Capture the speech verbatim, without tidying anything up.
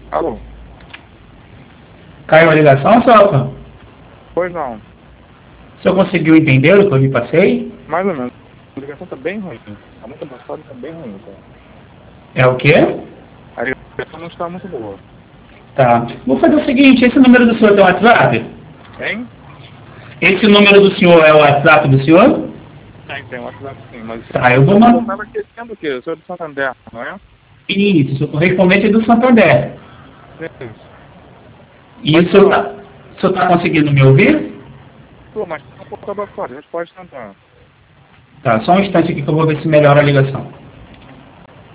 Alô? Caiu a ligação, Celso? Pois não. O senhor conseguiu entender o que eu lhe passei? Mais ou menos. A ligação tá bem ruim. A muito avançada tá bem ruim, cara. É o quê? A ligação não está muito boa. Tá. Vou fazer o seguinte, esse número do senhor tem WhatsApp? Hein? Esse número do senhor é o WhatsApp do senhor? Tem, tem um WhatsApp sim, mas... Tá, eu vou mandar. Eu tava esquecendo o quê? Eu sou de Santander, não é? Isso, sou correspondente do Santander. Sim. E Pode o senhor falar. tá, o senhor tá conseguindo me ouvir? Pô, mas tá um pouco abaixo, a gente pode tentar. Tá, só um instante aqui que eu vou ver se melhora a ligação.